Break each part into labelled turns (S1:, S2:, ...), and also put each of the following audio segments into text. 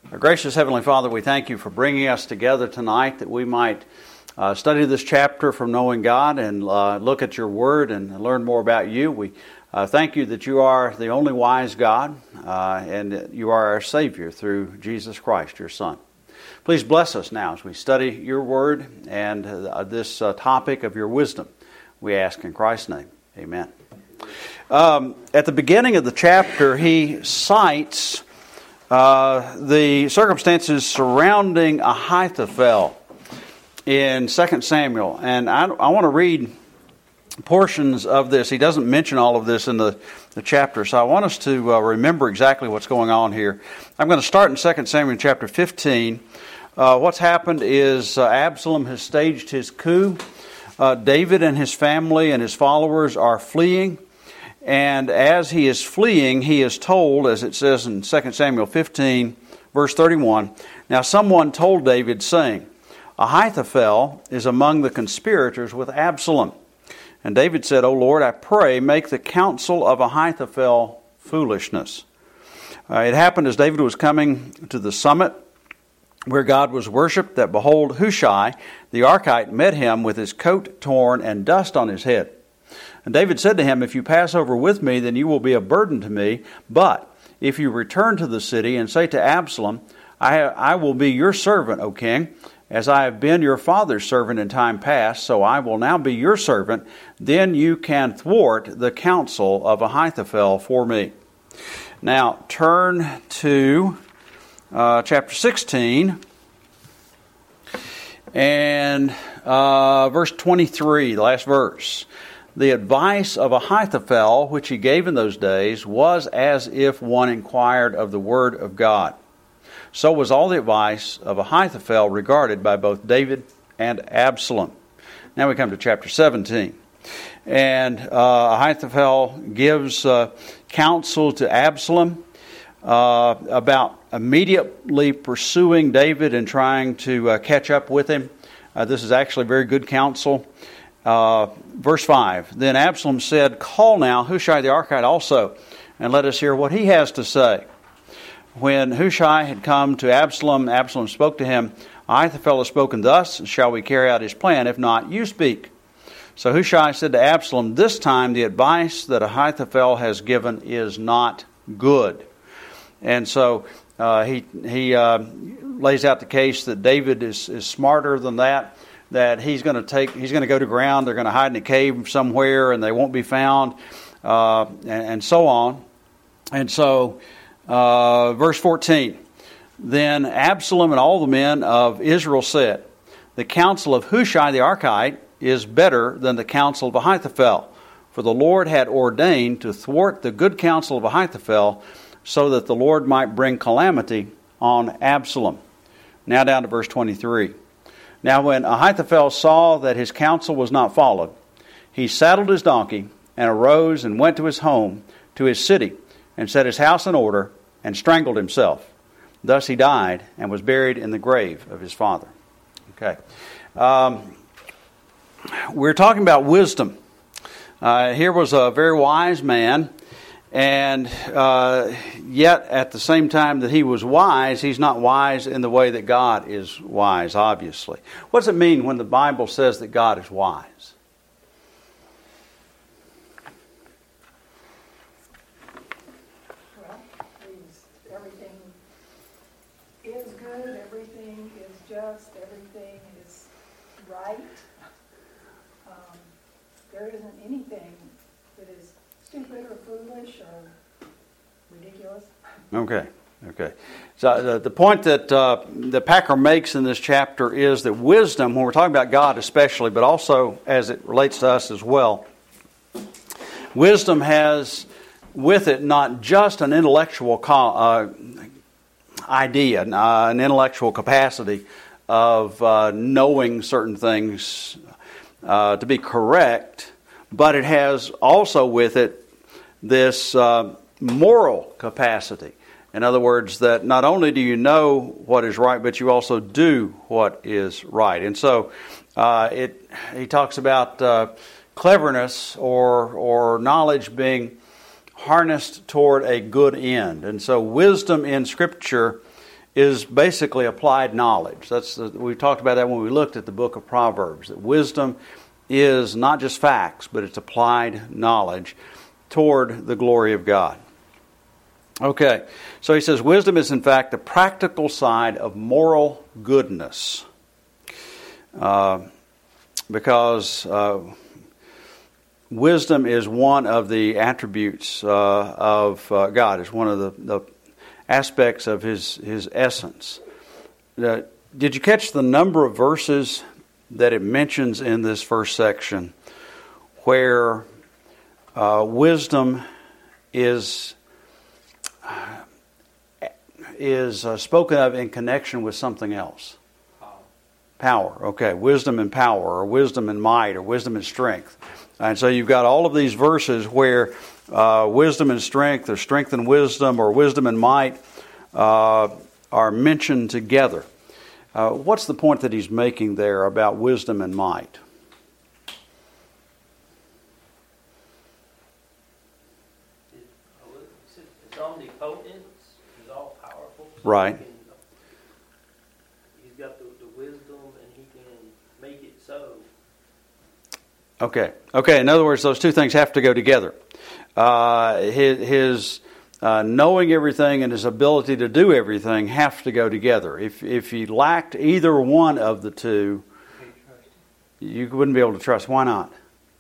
S1: Our gracious Heavenly Father, we thank you for bringing us together tonight that we might study this chapter from knowing God and look at your Word and learn more about you. We thank you that you are the only wise God and that you are our Savior through Jesus Christ, your Son. Please bless us now as we study your Word and this topic of your wisdom. We ask in Christ's name. Amen. At the beginning of the chapter, he cites the circumstances surrounding Ahithophel in 2 Samuel. And I want to read portions of this. He doesn't mention all of this in the chapter, so I want us to remember exactly what's going on here. I'm going to start in 2 Samuel chapter 15. What's happened is Absalom has staged his coup. David and his family and his followers are fleeing. And as he is fleeing, he is told, as it says in 2 Samuel 15, verse 31, "Now someone told David, saying, Ahithophel is among the conspirators with Absalom. And David said, O Lord, I pray, make the counsel of Ahithophel foolishness." It happened as David was coming to the summit where God was worshipped, that behold, Hushai the Archite met him with his coat torn and dust on his head. And David said to him, If you pass over with me, then you will be a burden to me. But if you return to the city and say to Absalom, I will be your servant, O king, as I have been your father's servant in time past, so I will now be your servant, then you can thwart the counsel of Ahithophel for me. Now turn to chapter 16 and verse 23, the last verse. The advice of Ahithophel, which he gave in those days, was as if one inquired of the word of God. So was all the advice of Ahithophel regarded by both David and Absalom. Now we come to chapter 17. And Ahithophel gives counsel to Absalom about immediately pursuing David and trying to catch up with him. This is actually very good counsel. Verse 5, Then Absalom said, Call now Hushai the Archite also, and let us hear what he has to say. When Hushai had come to Absalom, Absalom spoke to him, Ahithophel has spoken thus, shall we carry out his plan? If not, you speak. So Hushai said to Absalom, This time the advice that Ahithophel has given is not good. And so he lays out the case that David is smarter than that he's going to go to ground, they're going to hide in a cave somewhere, and they won't be found, and so on. And so, verse 14, Then Absalom and all the men of Israel said, The counsel of Hushai the Archite is better than the counsel of Ahithophel, for the Lord had ordained to thwart the good counsel of Ahithophel, so that the Lord might bring calamity on Absalom. Now down to verse 23. Now when Ahithophel saw that his counsel was not followed, he saddled his donkey and arose and went to his home, to his city, and set his house in order and strangled himself. Thus he died and was buried in the grave of his father. Okay. We're talking about wisdom. Here was a very wise man, and yet at the same time that he was wise, he's not wise in the way that God is wise, obviously. What does it mean when the Bible says that God is wise?
S2: Well, everything is good, everything is just, everything is right. There isn't anything that is stupid or foolish or ridiculous.
S1: Okay. So the point that Packer makes in this chapter is that wisdom, when we're talking about God especially, but also as it relates to us as well, wisdom has with it not just an intellectual idea, an intellectual capacity of knowing certain things to be correct, but it has also with it this moral capacity. In other words, that not only do you know what is right, but you also do what is right. And so he talks about cleverness or knowledge being harnessed toward a good end. And so wisdom in Scripture is basically applied knowledge. We talked about that when we looked at the book of Proverbs, that wisdom is not just facts, but it's applied knowledge toward the glory of God. Okay, so he says wisdom is in fact the practical side of moral goodness. Because wisdom is one of the attributes of God. It's one of the aspects of His essence. Did you catch the number of verses that it mentions in this first section where wisdom is spoken of in connection with something else? Power. Okay, wisdom and power, or wisdom and might, or wisdom and strength. And so you've got all of these verses where wisdom and strength, or strength and wisdom, or wisdom and might are mentioned together. What's the point that he's making there about wisdom and might?
S3: It's omnipotent. He's all powerful. So
S1: Right.
S3: He's got the wisdom, and he can make it so.
S1: Okay. In other words, those two things have to go together. His knowing everything and his ability to do everything have to go together. If he lacked either one of the two, you wouldn't be able to trust. Why not?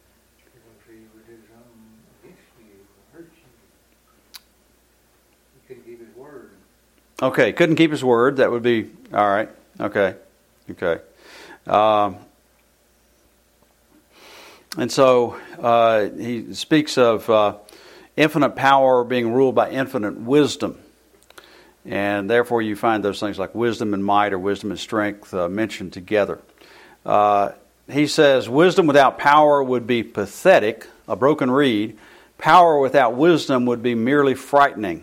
S1: Okay, couldn't keep his word. That would be all right. Okay. And so he speaks of infinite power being ruled by infinite wisdom. And therefore you find those things like wisdom and might, or wisdom and strength mentioned together. He says wisdom without power would be pathetic, a broken reed. Power without wisdom would be merely frightening.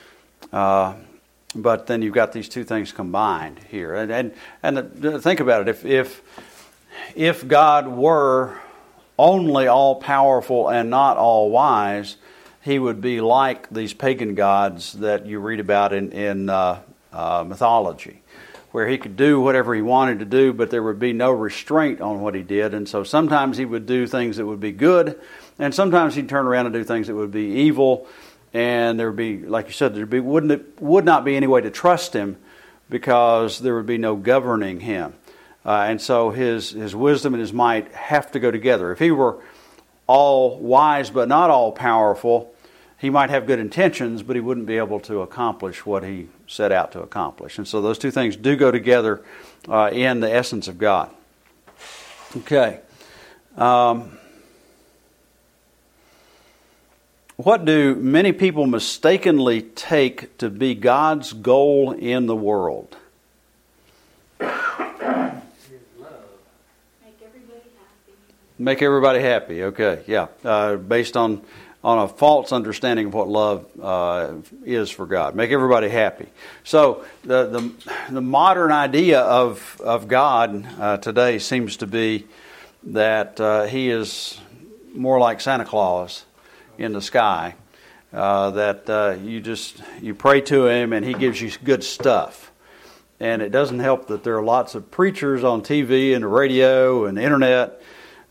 S1: But then you've got these two things combined here. And think about it. If God were only all-powerful and not all-wise, He would be like these pagan gods that you read about in mythology, where He could do whatever He wanted to do, but there would be no restraint on what He did. And so sometimes He would do things that would be good, and sometimes He'd turn around and do things that would be evil. And there would be, like you said, would not be any way to trust Him, because there would be no governing Him. And so his wisdom and His might have to go together. If He were all wise but not all powerful, He might have good intentions, but He wouldn't be able to accomplish what He set out to accomplish. And so those two things do go together in the essence of God. Okay. What do many people mistakenly take to be God's goal in the world? Make everybody happy. Okay, yeah. Based on a false understanding of what love is for God. Make everybody happy. So the modern idea of God today seems to be that He is more like Santa Claus in the sky. That you pray to Him and He gives you good stuff. And it doesn't help that there are lots of preachers on TV and the radio and the internet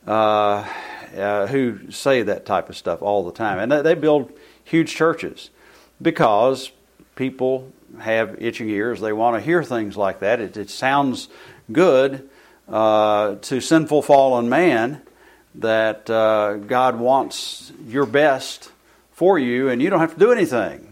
S1: who say that type of stuff all the time. And they build huge churches because people have itching ears. They want to hear things like that. It sounds good to sinful fallen man that God wants your best for you, and you don't have to do anything.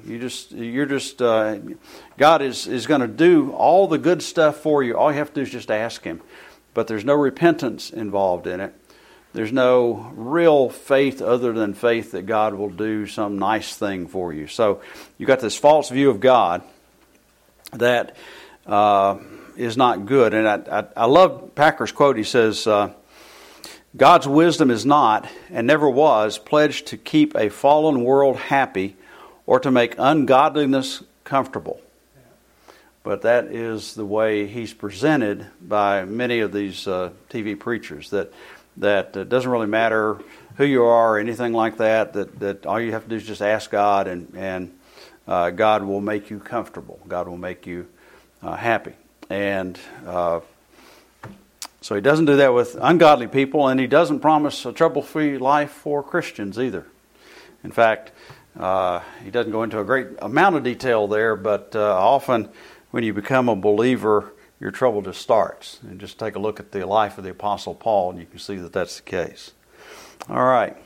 S1: God is going to do all the good stuff for you. All you have to do is just ask Him. But there's no repentance involved in it. There's no real faith other than faith that God will do some nice thing for you. So you've got this false view of God that is not good. And I love Packer's quote. He says, God's wisdom is not, and never was, pledged to keep a fallen world happy or to make ungodliness comfortable. But that is the way He's presented by many of these TV preachers, that it doesn't really matter who you are or anything like that, that all you have to do is just ask God, and God will make you comfortable. God will make you happy. And so he doesn't do that with ungodly people, and he doesn't promise a trouble-free life for Christians either. In fact, he doesn't go into a great amount of detail there, but often when you become a believer, your trouble just starts. And just take a look at the life of the Apostle Paul, and you can see that that's the case. All right.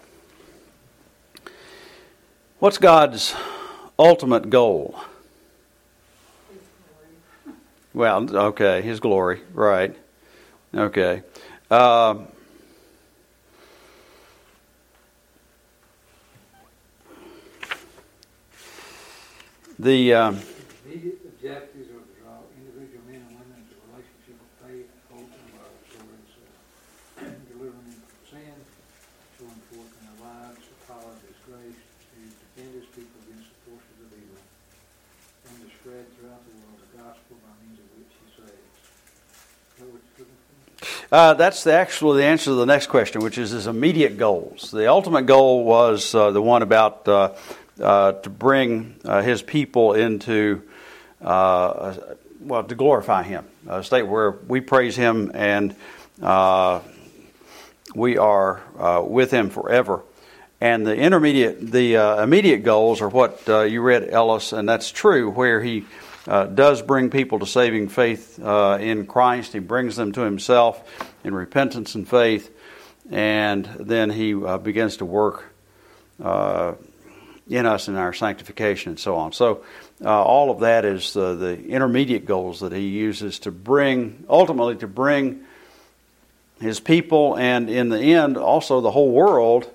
S1: What's God's ultimate goal? Well, okay, His glory, right. Okay. The
S4: immediate objectives are to draw individual men and women into a relationship of faith, hope, and love, delivering them from sin, showing forth in their lives the power of His grace to defend His people against the forces of evil, and to spread throughout the world the gospel by means of which He saves. Is that what you're looking for?
S1: That's actually the answer to the next question, which is his immediate goals. The ultimate goal was the one about to bring his people into, to glorify him, a state where we praise him and we are with him forever. And the immediate goals are what you read, Ellis, and that's true, where he does bring people to saving faith in Christ. He brings them to himself in repentance and faith, and then he begins to work in us in our sanctification and so on. So all of that is the intermediate goals that he uses to ultimately to bring his people, and in the end also the whole world,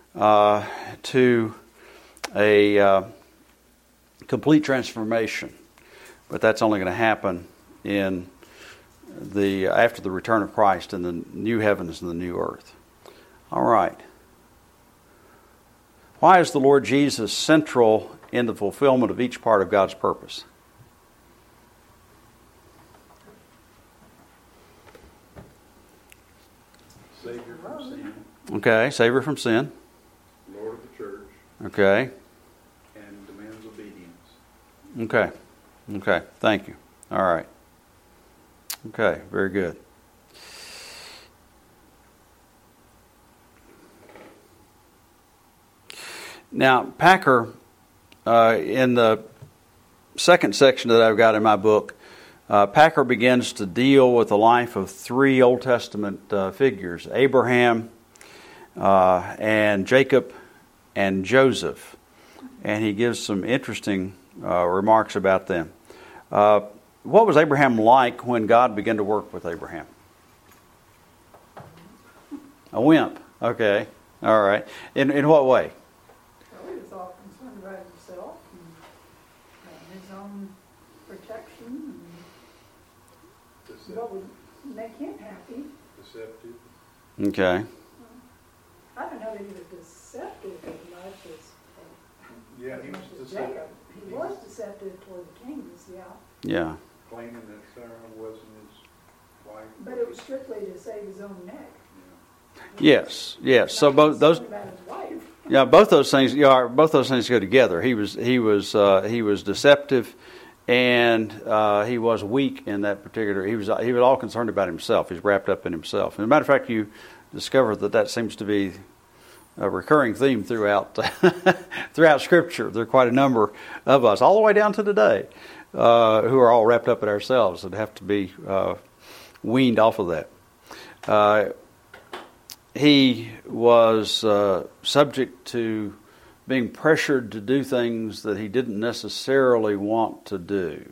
S1: to a complete transformation. But that's only going to happen in after the return of Christ in the new heavens and the new earth. All right. Why is the Lord Jesus central in the fulfillment of each part of God's purpose?
S5: Savior from sin.
S1: Okay, Savior from sin.
S5: Lord of the church.
S1: Okay.
S5: And demands obedience.
S1: Okay. Okay, thank you. All right. Okay, very good. Now, Packer, in the second section that I've got in my book, Packer begins to deal with the life of three Old Testament figures, Abraham and Jacob and Joseph. And he gives some interesting remarks about them. What was Abraham like when God began to work with Abraham? A wimp. Okay. All right. In what way?
S2: Well, he was all concerned about himself and his own protection and what would make him happy.
S5: Deceptive.
S1: Okay.
S2: I don't know that he was deceptive as much as
S5: Yeah, he was
S2: Jacob.
S5: deceptive.
S2: He was deceptive toward the kings, yeah.
S1: Yeah.
S5: Claiming that Sarah wasn't his wife.
S2: But it was strictly to save his own neck.
S1: Yes. Yes. So both those.
S2: About his wife.
S1: Yeah, both those things. Yeah, both those things go together. He was deceptive, and he was weak in that particular. He was all concerned about himself. He's wrapped up in himself. As a matter of fact, you discover that seems to be a recurring theme throughout Scripture. There are quite a number of us, all the way down to today, who are all wrapped up in ourselves and have to be weaned off of that. He was subject to being pressured to do things that he didn't necessarily want to do.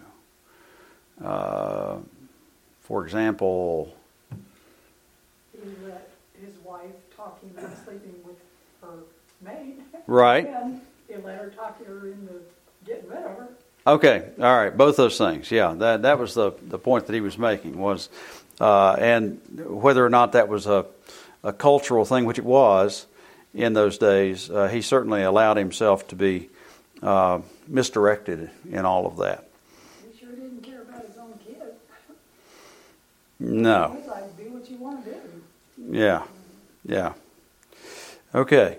S1: For example,
S2: He let his wife talk him into sleeping with her maid.
S1: Right.
S2: And he let her talk her into getting rid of her.
S1: Okay, all right, both those things. Yeah, that was the point that he was making was, and whether or not that was a cultural thing, which it was in those days, he certainly allowed himself to be misdirected in all of that.
S2: He sure didn't care about his own kid.
S1: No.
S2: He was like, do what you want to do.
S1: Yeah. Yeah. Okay.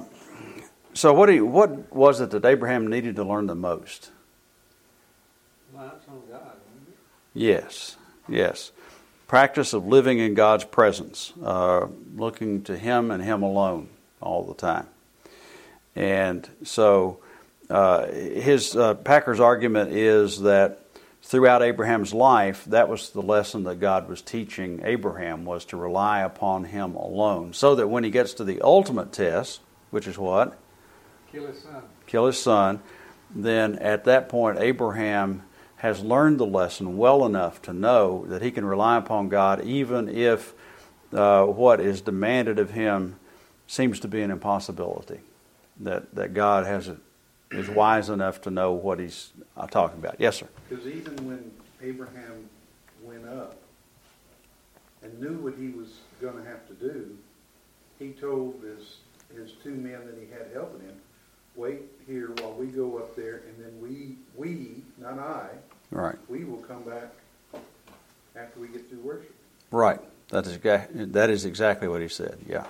S1: So what was it that Abraham needed to learn the most?
S4: Reliance on God, isn't it?
S1: Yes, yes. Practice of living in God's presence, looking to Him and Him alone all the time. And so Packer's argument is that throughout Abraham's life, that was the lesson that God was teaching Abraham, was to rely upon Him alone. So that when he gets to the ultimate test, which is what?
S4: Kill his son.
S1: Kill his son. Then at that point, Abraham has learned the lesson well enough to know that he can rely upon God even if what is demanded of him seems to be an impossibility. That God is wise enough to know what He's talking about. Yes, sir.
S5: Because even when Abraham went up and knew what he was going to have to do, he told his two men that he had helping him, wait here while we go up there, and then we, not I,
S1: Right.
S5: we will come back after we get through worship.
S1: Right. That is exactly what he said. Yeah.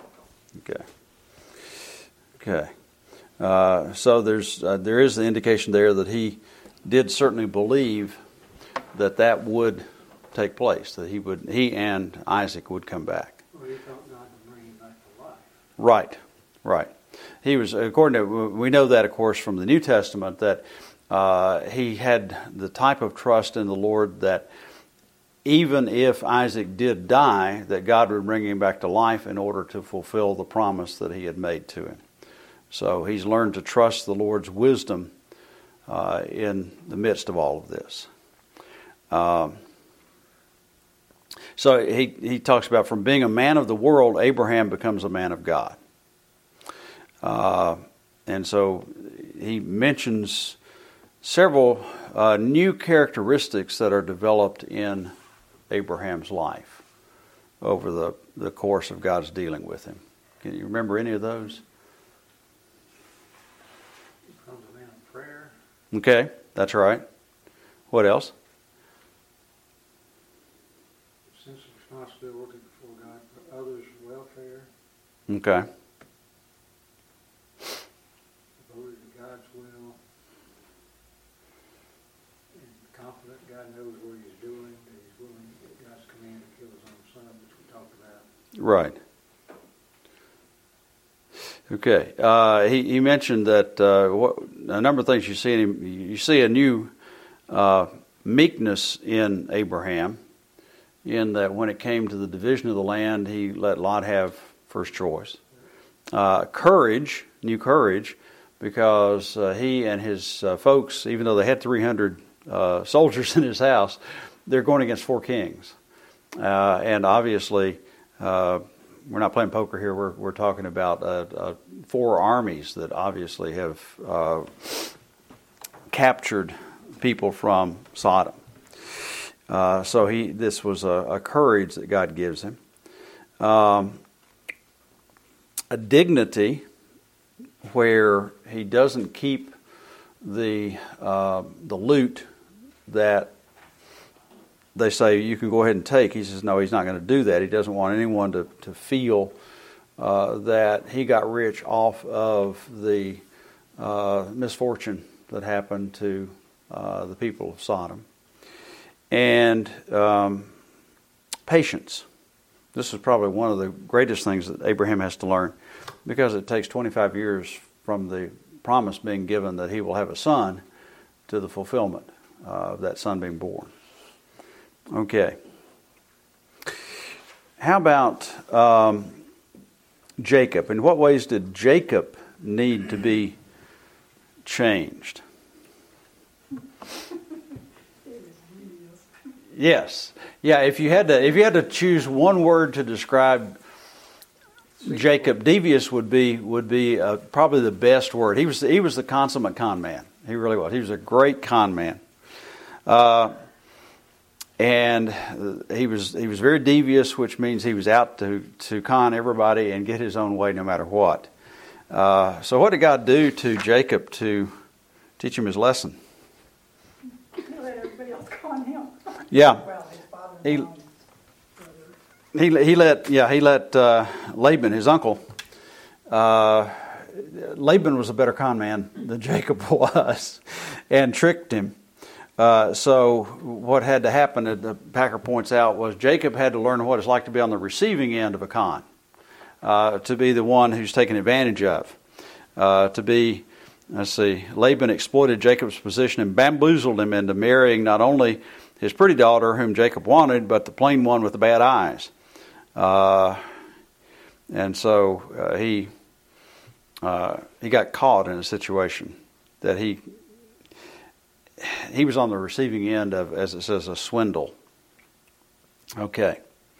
S1: Okay. So there is the indication there that he did certainly believe that would take place, that he and Isaac would come back.
S4: Well, he thought God would bring him back to life.
S1: Right. He was, we know that, of course, from the New Testament, that he had the type of trust in the Lord that even if Isaac did die, that God would bring him back to life in order to fulfill the promise that He had made to him. So he's learned to trust the Lord's wisdom in the midst of all of this. So he talks about, from being a man of the world, Abraham becomes a man of God. And so he mentions several new characteristics that are developed in Abraham's life over the course of God's dealing with him. Can you remember any of those?
S4: He becomes a man of prayer.
S1: Okay, that's right. What else?
S4: Sense of responsibility before God for others' welfare.
S1: Okay.
S4: Devoted to God's will. And confident God knows what He's doing. That He's willing to get God's command to kill His own son, which we talked about.
S1: Right. Okay. He mentioned that a number of things you see in him. You see a new meekness in Abraham, in that when it came to the division of the land, he let Lot have first choice. Courage, new courage, because he and his folks, even though they had 300 soldiers in his house, they're going against 4 kings. And obviously, we're not playing poker here. We're talking about 4 armies that obviously have captured people from Sodom. So this was a courage that God gives him, a dignity where he doesn't keep the loot that they say you can go ahead and take. He says no, he's not going to do that. He doesn't want anyone to feel that he got rich off of the misfortune that happened to the people of Sodom. And patience. This is probably one of the greatest things that Abraham has to learn, because it takes 25 years from the promise being given that he will have a son to the fulfillment of that son being born. Okay. How about Jacob? In what ways did Jacob need to be changed? Yes. Yeah, if you had to choose one word to describe Jacob, devious would be probably the best word. He was the consummate con man. He really was. He was a great con man. And he was very devious, which means he was out to con everybody and get his own way no matter what. So what did God do to Jacob to teach him his lesson?
S2: He let everybody else con him.
S1: Yeah.
S2: Well, his father-in-law.
S1: He let Laban, his uncle. Laban was a better con man than Jacob was, and tricked him. So what had to happen, the Packer points out, was Jacob had to learn what it's like to be on the receiving end of a con, to be the one who's taken advantage of, to be, Laban exploited Jacob's position and bamboozled him into marrying not only his pretty daughter, whom Jacob wanted, but the plain one with the bad eyes. And so he got caught in a situation that he was on the receiving end of, as it says, a swindle. Okay.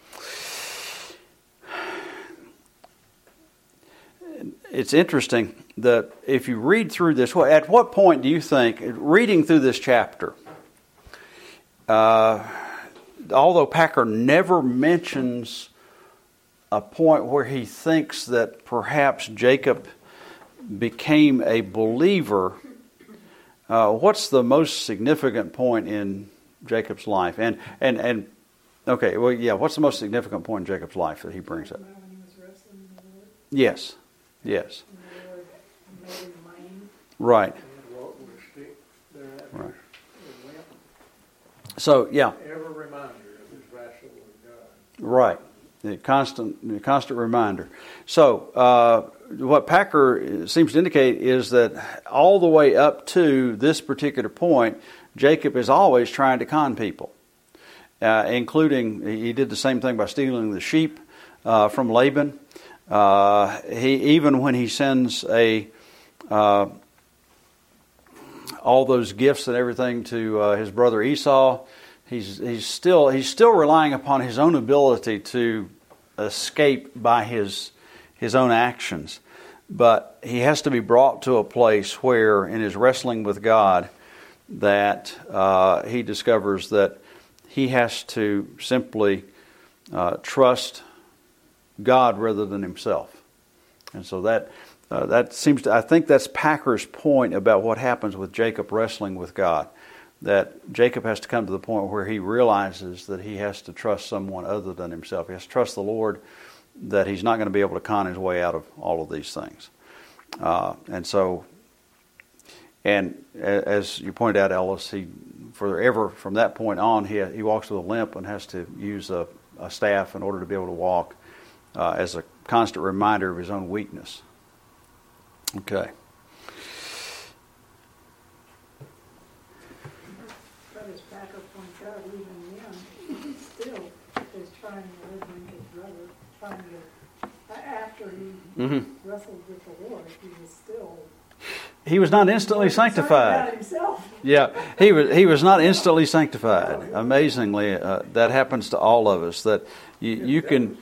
S1: It's interesting that if you read through this, at what point do you think, reading through this chapter, although Packer never mentions a point where he thinks that perhaps Jacob became a believer, what's the most significant point in Jacob's life? And okay, well, yeah, what's the most significant point in Jacob's life that he brings up? Yes. Right. Right. So, yeah.
S4: Ever reminder of his wrestle with God.
S1: Right. The constant reminder. So, what Packer seems to indicate is that all the way up to this particular point, Jacob is always trying to con people, including he did the same thing by stealing the sheep from Laban. Even when he sends all those gifts and everything to his brother Esau, he's still relying upon his own ability to escape by his own actions. But he has to be brought to a place where, in his wrestling with God, that he discovers that he has to simply trust God rather than himself. And so that seems to, I think that's Packer's point about what happens with Jacob wrestling with God. That Jacob has to come to the point where he realizes that he has to trust someone other than himself. He has to trust the Lord, that he's not going to be able to con his way out of all of these things. And as you pointed out, Ellis, from that point on, he walks with a limp and has to use a staff in order to be able to walk, as a constant reminder of his own weakness. Okay.
S2: But as Packer points out, even then, he still is trying to live like his brother, after he wrestled with the Lord,
S1: he was not instantly sanctified.
S2: Himself.
S1: Yeah, he was not instantly sanctified. Amazingly, that happens to all of us. That you can.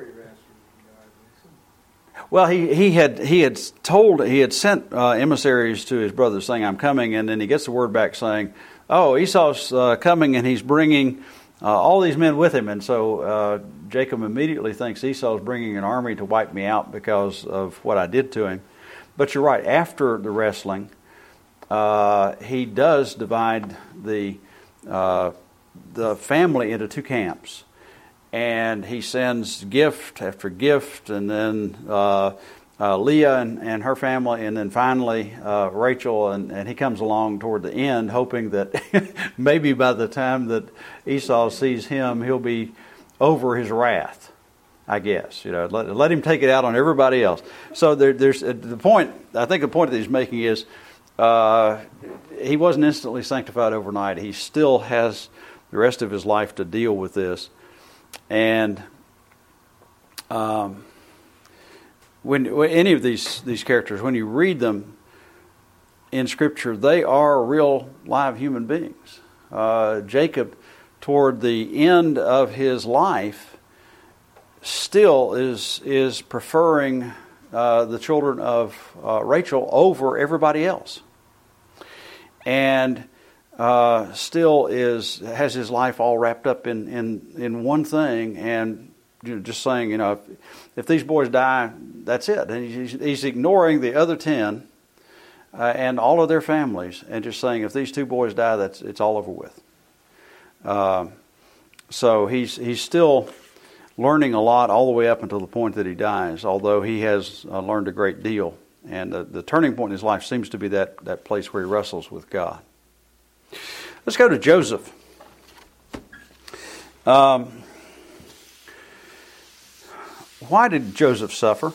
S1: Well, he had sent emissaries to his brother saying, "I'm coming," and then he gets the word back saying, "Oh, Esau's coming, and he's bringing all these men with him." And so Jacob immediately thinks Esau's bringing an army to wipe me out because of what I did to him. But you're right. After the wrestling, he does divide the family into two camps. And he sends gift after gift, and then Leah and her family, and then finally Rachel, and he comes along toward the end, hoping that maybe by the time that Esau sees him, he'll be over his wrath, I guess. Let him take it out on everybody else. So there's the point. I think the point that he's making is he wasn't instantly sanctified overnight. He still has the rest of his life to deal with this. And when any of these characters, when you read them in Scripture, they are real live human beings. Jacob, toward the end of his life, still is preferring the children of Rachel over everybody else, and still has his life all wrapped up in one thing, and just saying, if these boys die, that's it. And he's ignoring the other 10 and all of their families, and just saying, if these 2 boys die, it's all over with. So he's still learning a lot all the way up until the point that he dies, although he has learned a great deal. And the turning point in his life seems to be that place where he wrestles with God. Let's go to Joseph. Why did Joseph suffer?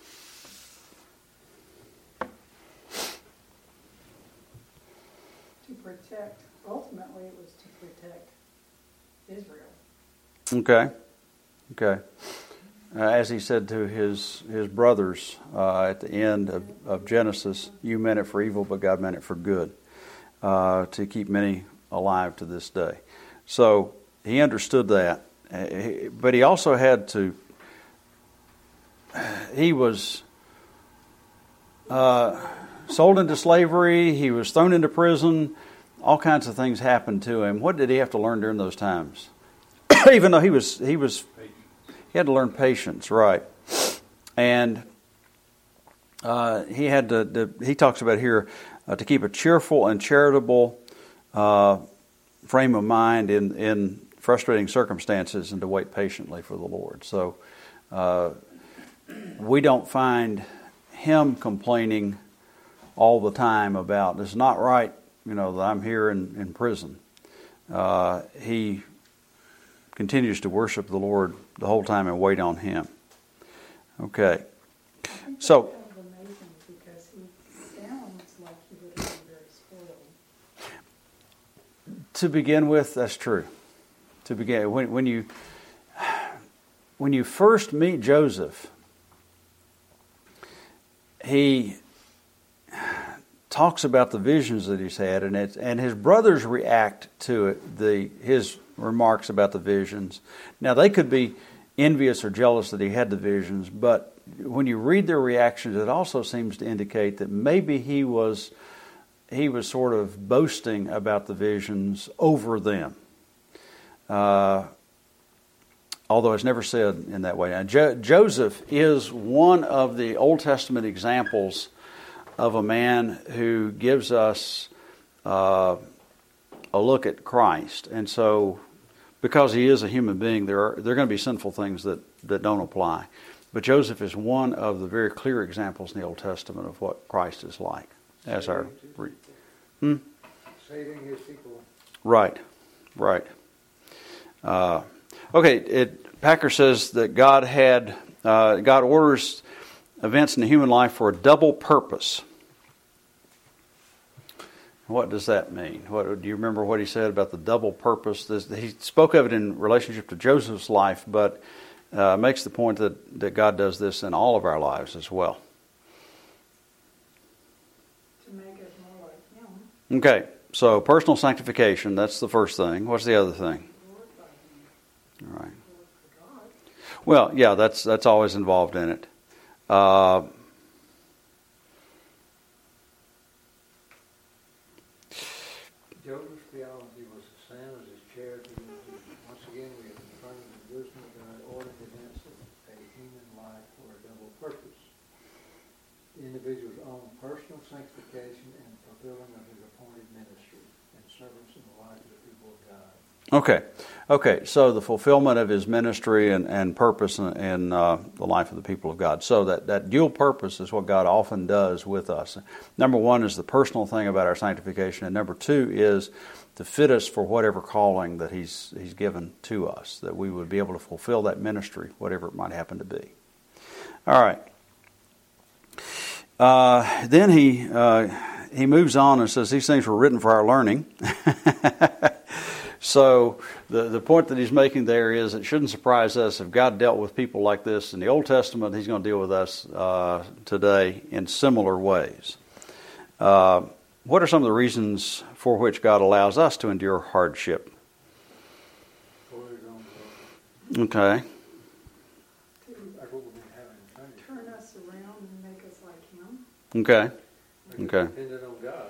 S2: To protect, ultimately it was to protect Israel.
S1: Okay. As he said to his brothers at the end of Genesis, you meant it for evil, but God meant it for good, to keep many alive to this day. So he understood that, but he also had to. He was sold into slavery. He was thrown into prison. All kinds of things happened to him. What did he have to learn during those times? Even though he had to learn patience, right? And he had to. He talks about here to keep a cheerful and charitable frame of mind in frustrating circumstances, and to wait patiently for the Lord. So we don't find him complaining all the time about it's not right, that I'm here in prison. He continues to worship the Lord the whole time and wait on Him. Okay. So,
S2: That's kind of amazing because he sounds like he would have been very spoiled.
S1: to begin with, that's true. To begin, when you first meet Joseph, he talks about the visions that he's had, and his brothers react to it. His remarks about the visions. Now they could be envious or jealous that he had the visions, but when you read their reactions, it also seems to indicate that maybe he was sort of boasting about the visions over them. Although it's never said in that way. Now, Joseph is one of the Old Testament examples of a man who gives us a look at Christ. And so, because he is a human being, there are going to be sinful things that don't apply. But Joseph is one of the very clear examples in the Old Testament of what Christ is like. As our
S4: saving his people.
S1: Right. Okay, Packer says that God orders events in the human life for a double purpose. What does that mean? Do you remember what he said about the double purpose? He spoke of it in relationship to Joseph's life, but makes the point that God does this in all of our lives as well.
S2: To make us more like Him.
S1: Okay, so personal sanctification, that's the first thing. What's the other thing?
S2: Glorify Him.
S1: All right.
S2: For God.
S1: Well, yeah, that's always involved in it.
S4: Joseph's theology was the same as his charity. Once again, we have confronted the wisdom of God ordered events of a human life for a double purpose. The individual's own personal sanctification and fulfilling of his appointed ministry and service in the life of the people of God. Okay. So the fulfillment of his ministry and purpose in the life of the people of God. So that dual purpose is what God often does with us. Number one is the personal thing about our sanctification, and number two is to fit us for whatever calling that He's given to us, that we would be able to fulfill that ministry, whatever it might happen to be. All right. Then he moves on and says these things were written for our learning. So the point that he's making there is it shouldn't surprise us if God dealt with people like this in the Old Testament, He's going to deal with us today in similar ways. What are some of the reasons for which God allows us to endure hardship? Okay.
S2: Turn us around and make us like Him.
S1: Okay.
S4: Dependent on God.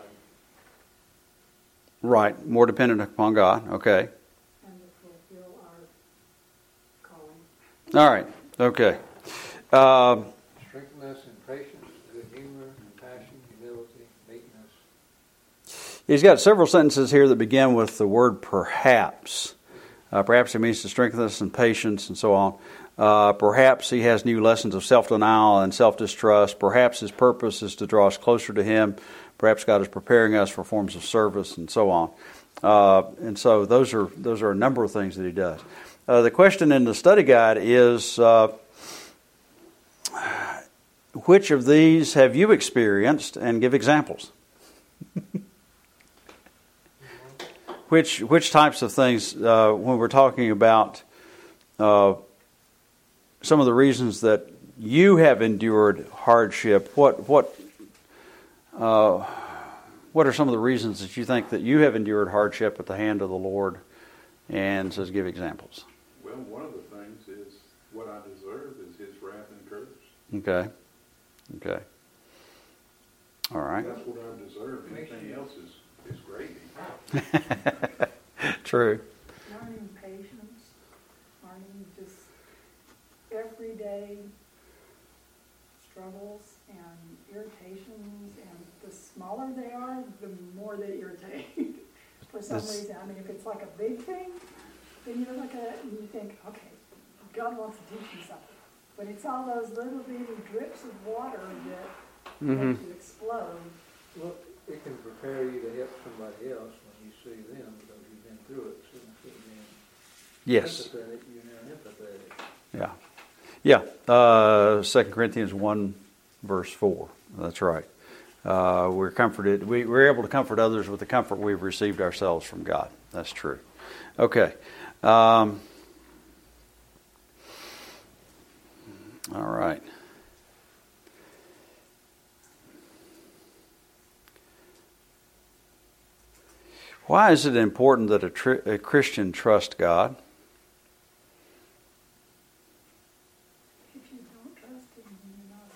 S1: Right. More dependent upon God. Okay.
S2: And to fulfill our calling.
S1: All right. Okay.
S4: Strengthen us in patience, good humor, compassion, humility, meekness.
S1: He's got several sentences here that begin with the word perhaps. Perhaps it means to strengthen us in patience and so on. Perhaps he has new lessons of self-denial and self-distrust. Perhaps his purpose is to draw us closer to Him. Perhaps God is preparing us for forms of service and so on. And so those are a number of things that he does. The question in the study guide is, which of these have you experienced, and give examples? Which types of things, when we're talking about some of the reasons that you have endured hardship, what are some of the reasons that you think that you have endured hardship at the hand of the Lord? And says, give examples.
S5: Well, one of the things is what I deserve is His wrath and curse.
S1: Okay. All right.
S5: That's what I deserve. Anything else is gravy.
S1: True.
S2: Learning patience, learning just everyday struggles and irritations, and the smaller they are, the more they irritate. For some reason, I mean, if it's like a big thing, then you look at it and you think, okay, God wants to teach me something. But it's all those little bitty drips of water that make you explode.
S4: Well, it can prepare you to help somebody else when you see them because you've been through it. So instead of being empathetic, you're now empathetic.
S1: Yeah. 2 Corinthians 1, verse 4. That's right. We're comforted. We're able to comfort others with the comfort we've received ourselves from God. That's true. Okay. All right. Why is it important that a Christian trust God?
S2: If you don't trust Him, then you're not a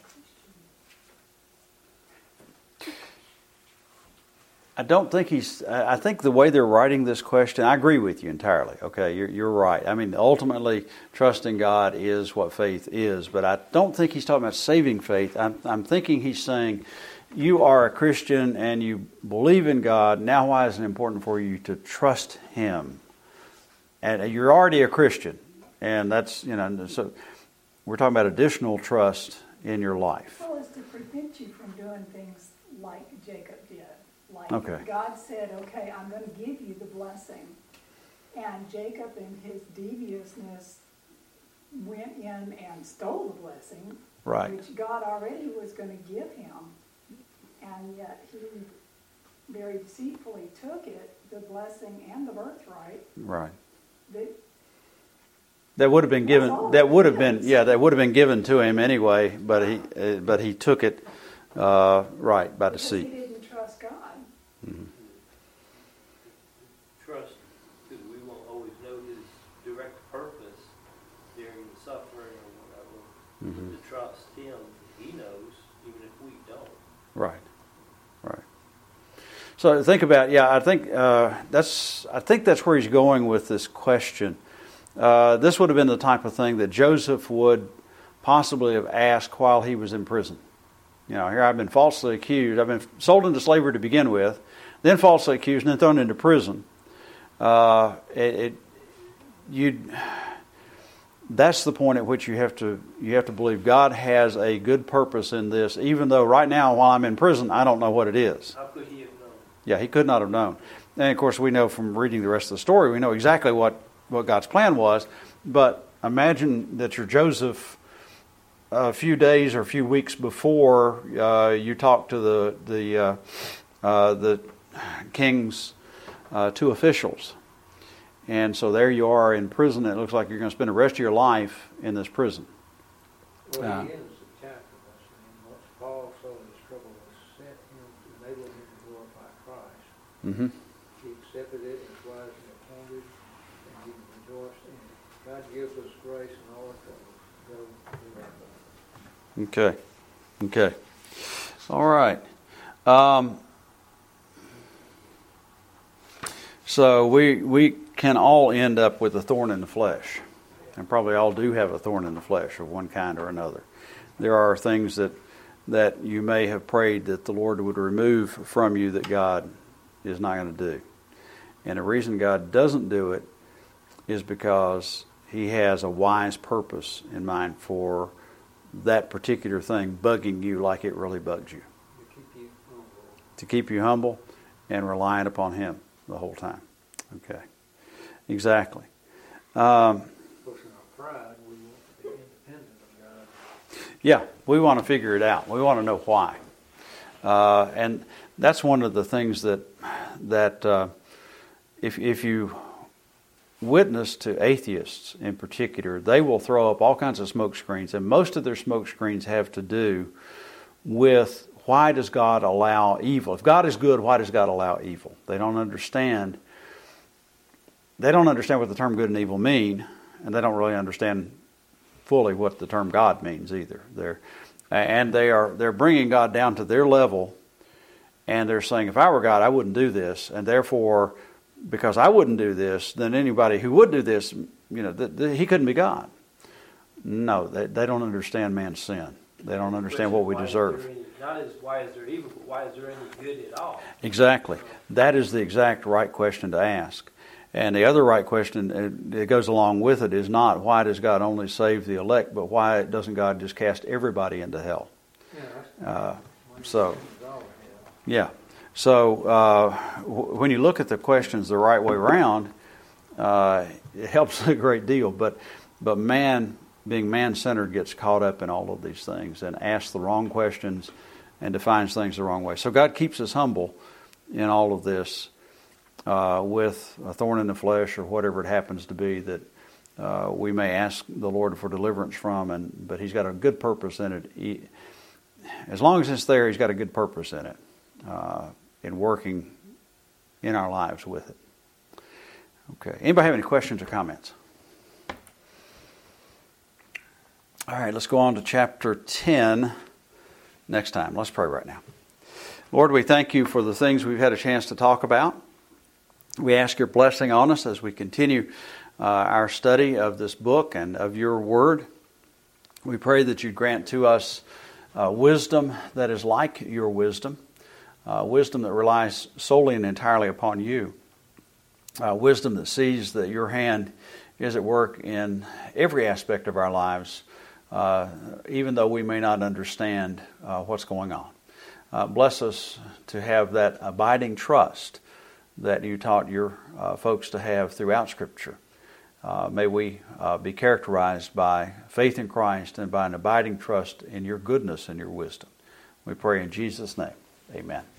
S2: Christian.
S1: I don't think I think the way they're writing this question, I agree with you entirely. Okay, you're right. I mean, ultimately, trusting God is what faith is, but I don't think he's talking about saving faith. I'm thinking he's saying, you are a Christian and you believe in God. Now, why is it important for you to trust Him? And you're already a Christian, and that's, so we're talking about additional trust in your life.
S2: Well, it's to prevent you from doing things like Jacob did. Like God said, okay, I'm going to give you the blessing. And Jacob, in his deviousness, went in and stole the blessing,
S1: right,
S2: which God already was going to give him. And yet he very deceitfully took it, the blessing and the birthright.
S1: Right. That would have been given. That would have been given to him anyway. But he took it right by deceit.
S2: Because he didn't trust God.
S1: Mm-hmm.
S3: Trust, because we won't always know His direct purpose during the suffering or whatever.
S1: Mm-hmm.
S3: To trust Him, He knows, even if we don't.
S1: Right. So think about, I think that's where he's going with this question. This would have been the type of thing that Joseph would possibly have asked while he was in prison. Here I've been falsely accused. I've been sold into slavery to begin with, then falsely accused, and then thrown into prison. That's the point at which you have to believe God has a good purpose in this, even though right now while I'm in prison, I don't know what it is.
S3: How could he have known?
S1: Yeah, he could not have known. And of course we know from reading the rest of the story, we know exactly what God's plan was. But imagine that you're Joseph a few days or a few weeks before you talk to the king's two officials. And so there you are in prison. It looks like you're going to spend the rest of your life in this prison.
S4: Well, he ends the chapter by saying, what Paul saw in his trouble was set him to enable him to glorify Christ.
S1: Mm-hmm.
S4: He accepted it and was wisely appointed, and he rejoiced in it. God gives us grace in all our troubles. Go do that.
S1: Okay. All right. So we can all end up with a thorn in the flesh, and probably all do have a thorn in the flesh of one kind or another. There are things that you may have prayed that the Lord would remove from you that God is not going to do. And the reason God doesn't do it is because He has a wise purpose in mind for that particular thing bugging you like it really bugs you.
S4: To keep you humble.
S1: To keep you humble and reliant upon Him the whole time. Okay. Exactly.
S4: Of course, in our pride, we want to be independent of God.
S1: Yeah, we want to figure it out. We want to know why. And that's one of the things that if you witness to atheists in particular, they will throw up all kinds of smoke screens, and most of their smoke screens have to do with why does God allow evil? If God is good, why does God allow evil? They don't understand. They don't understand what the term good and evil mean, and they don't really understand fully what the term God means either. They're bringing God down to their level, and they're saying, if I were God, I wouldn't do this, and therefore, because I wouldn't do this, then anybody who would do this, he couldn't be God. No, they don't understand man's sin. They don't understand what we deserve.
S3: Not as why is there evil, but why is there any good at all?
S1: Exactly. That is the exact right question to ask. And the other right question that goes along with it is not why does God only save the elect, but why doesn't God just cast everybody into hell? So when you look at the questions the right way around, it helps a great deal. But man, being man-centered, gets caught up in all of these things and asks the wrong questions and defines things the wrong way. So God keeps us humble in all of this with a thorn in the flesh or whatever it happens to be that we may ask the Lord for deliverance from. But He's got a good purpose in it. As long as it's there, He's got a good purpose in it, in working in our lives with it. Okay. Anybody have any questions or comments? All right, let's go on to chapter 10 next time. Let's pray right now. Lord, we thank You for the things we've had a chance to talk about. We ask Your blessing on us as we continue our study of this book and of Your Word. We pray that You grant to us wisdom that is like Your wisdom, wisdom that relies solely and entirely upon You, wisdom that sees that Your hand is at work in every aspect of our lives, even though we may not understand what's going on. Bless us to have that abiding trust that You taught Your folks to have throughout Scripture. May we be characterized by faith in Christ and by an abiding trust in Your goodness and Your wisdom. We pray in Jesus' name. Amen.